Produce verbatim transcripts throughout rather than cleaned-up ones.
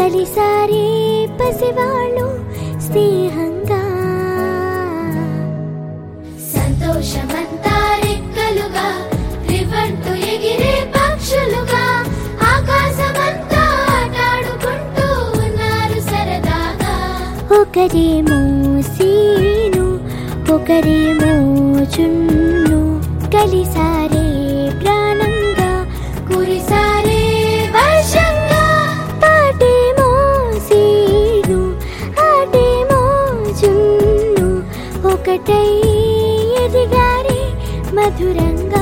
కలిసారే పసివాళ్ళు స్నేహంగా సంతోషమంతా రెక్కలుగా రివంటు ఎగిరే పక్షులుగా ఆకాశమంతా ఆటాడుకుంటూ ఉన్నారు సరదాగా. ఒకరేమో సీను ఒకరేమో చున్ను కలిసారే ప్రాణంగా కురిసారే వర్షంగా. పాటేమో సీను ఆటేమో చున్ను ఒకటై ఎదిగారే మధురంగా.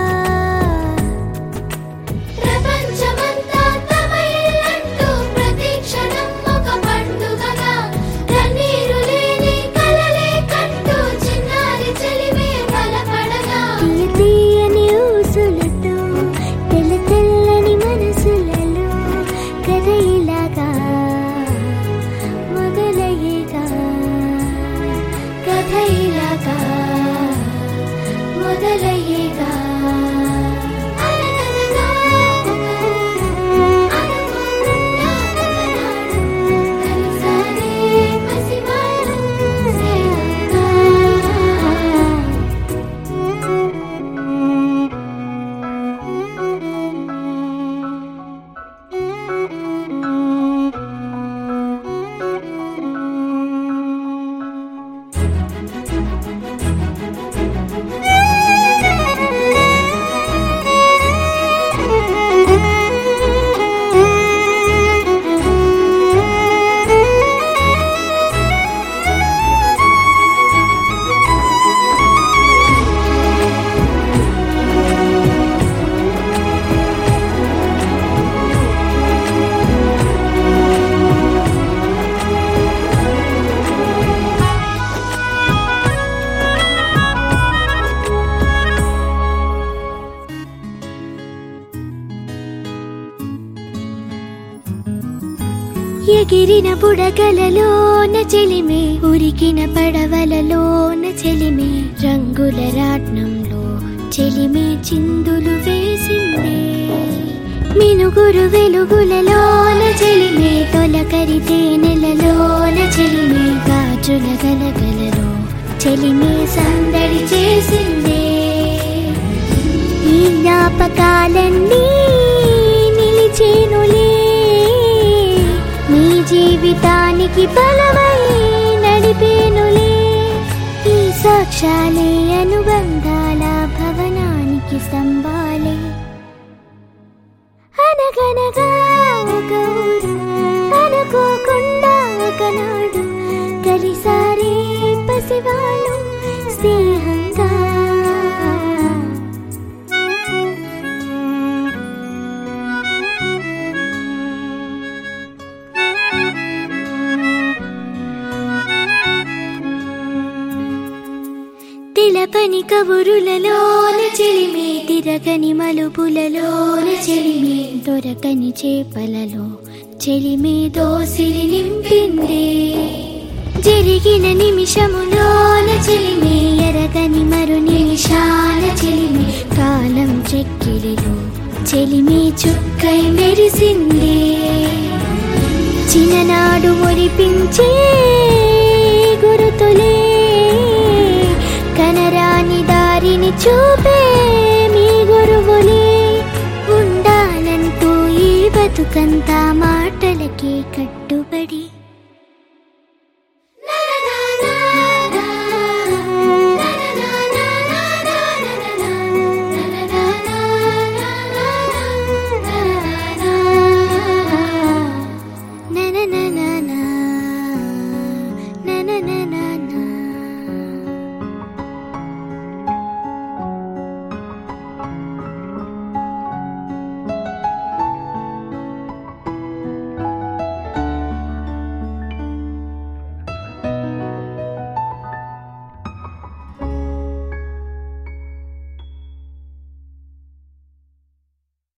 ప్రపంచమంతా తమ ఇల్లంటూ ప్రతి క్షణం ఒక పండుగగా కన్నీరు లేని కలలే కంటూ చిన్నారి చెలిమే బలపడగా. తీయ తీయని ఊసులతో తెల్ల తెల్లని మనసులలో కథ ఇలాగా మొదలయ్యేగా కథ ఇలాగా మొదలయ్యేగా. అనగనగా అనుకోకుండా ఒకనాడు కలిసారే పసివాళ్ళు స్నేహంగా. ఎగిరిన బుడగలలోన చెలిమే ఉరికిన పడవలలోన చెలిమే రంగుల రాట్నంలో చెలిమే చిందులు వేసిందే. మినుగురు వెలుగులలోన చెలిమే తొలకరి తేనెలలోన చెలిమే గాజుల గలగలలో చెలిమే సందడి చేసిందే. ఈ జ్ఞాపకాలన్నీ నిలిచేనులే నీ జీవితానికి బలమై నడిపేనులే. ఈ సాక్ష్యాలే అనుబంధాల భవనానికి స్తంభాలే. అనగనగా ఒక ఊరు అనుకోకుండా ఒకనాడు కలిసారే పసివాళ్ళు స్నేహంగా. తెలపని కబురులలోన చెలిమే తిరగని మలుపులలోన చెలిమే దొరకని చేపలలో చెలిమే దోసిలి నింపిందే. జరిగిన నిమిషములోన చెలిమే ఎరగని మరు నిమిషాల చెలిమే కాలం చెక్కిలిలో చెలిమే చుక్కై మెరిసిందే. చిన్ననాడు మురిపించే గురుతులే కనరాని దారిని చూపే మీ గురువులే. ఉండాలంటూ ఈ బతుకంతా మాటలకే కట్టుబడి